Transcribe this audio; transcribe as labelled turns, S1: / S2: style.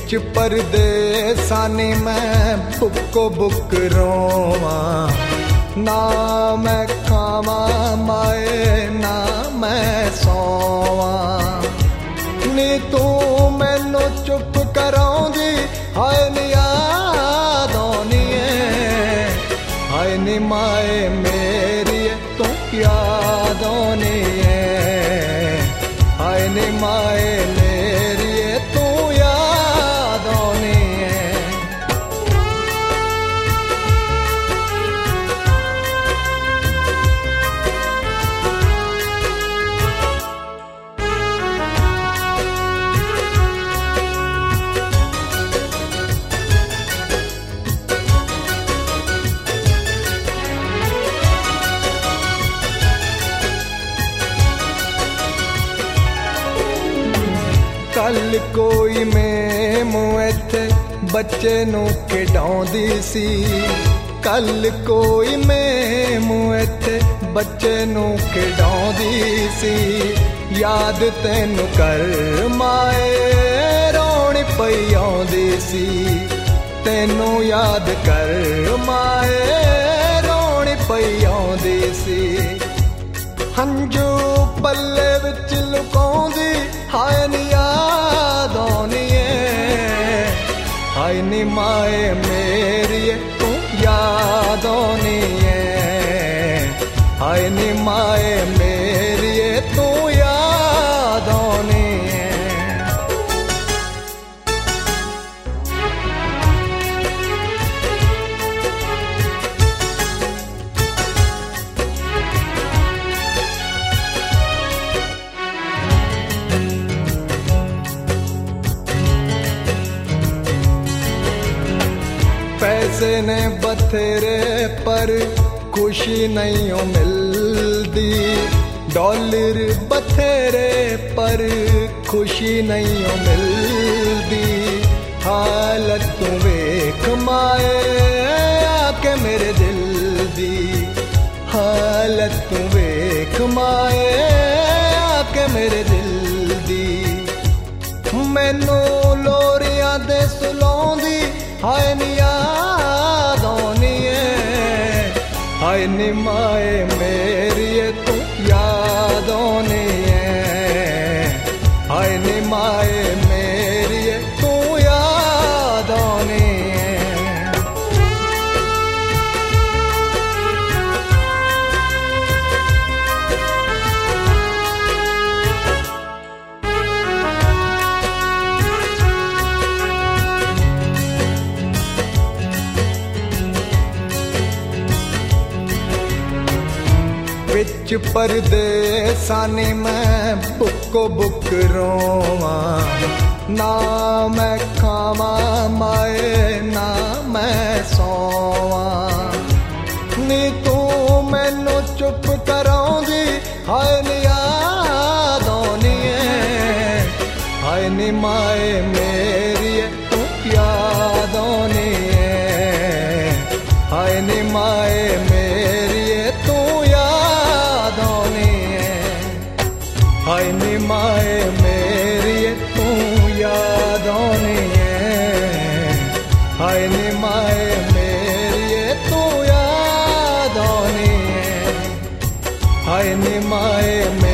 S1: विच परदेसानी मैं बुक्को बुक रोवा, ना मैं खावा माए ना मैं सोवा। नी तू मैनू चुप कराउंदी हाय नी याद आउंदी है, हाय नी माए मेरी तू याद आउंदी है, हाय नी माए मेरी तू याद आउंदी है। कल कोई मैमू इत्थे बच्चे नू खिडाउंदी सी, कल कोई मैमू इत्थे बच्चे नू खिडाउंदी सी। याद तैनू कर माए रोणी पई आउंदी सी, तैनू याद कर माए रोणी पई आउंदी सी। हंजू पल्ले विच लुकाउंदी हाय नी याद आउंदी है, हाय नी माए मेरी तू याद आउंदी है, हाय नी माए मेरी तू याद आउंदी है। पैसे ने बथेरे पर खुशी नहीं हो मिलती, डॉलर बथेरे पर खुशी नहीं हो मिलती। हालत तू वेख माए आके मेरे दिल दी, हालत तू वेख माए आके मेरे दिल दी। मैनू लोरियां दे सुलाउंदी हाय नी याद आउंदी है, हाय नी माए मेरी तू याद आउंदी है, हाय नी माए मेरी तू याद आउंदी है। विच परदेसानी मैं बुक्को बुक रोवा, ना मैं खावा माए ना मैं सोवा। नी तू मैनू चुप कराउंदी हाय नी याद आउंदी है, हाय नी माए मेरी तू याद आउंदी है, हाय नी माए मेरी तू याद आउंदी है, हाय नी माए मेरी तू याद आउंदी है, हाय नी माए मेरी तू याद आउंदी है, हाय नी माए